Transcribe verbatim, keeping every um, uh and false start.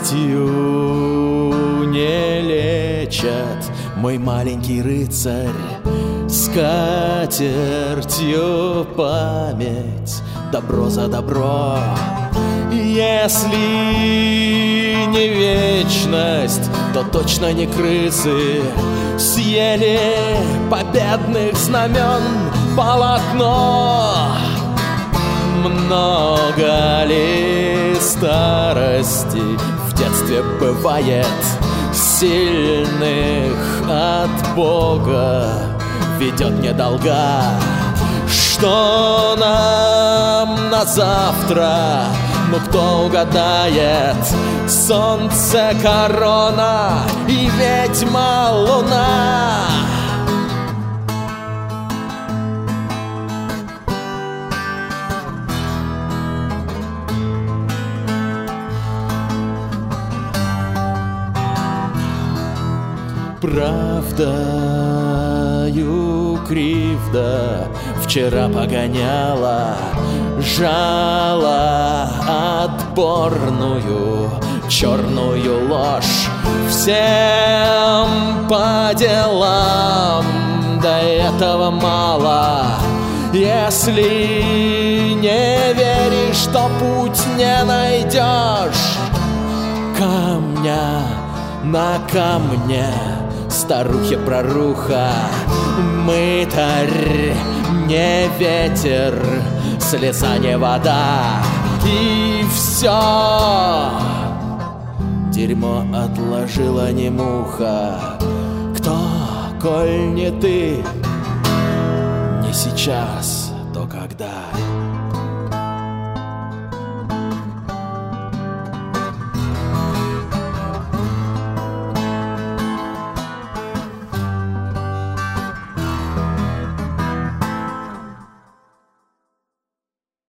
не лечат, мой маленький рыцарь. Скатертью память, добро за добро. Если не вечность, то точно не крысы съели победных знамен полотно. Много ли старости в детстве бывает, сильных от Бога ведет недолга. Что нам на завтра? Ну кто угадает? Солнце, корона и ведьма луна. Правдою кривда вчера погоняла, жала отборную черную ложь. Всем по делам, до этого мало. Если не веришь, то путь не найдешь. Камня на камне, старухе-проруха, мытарь, не ветер, слеза не вода. И все дерьмо отложила не муха. Кто, коль не ты, не сейчас, то когда?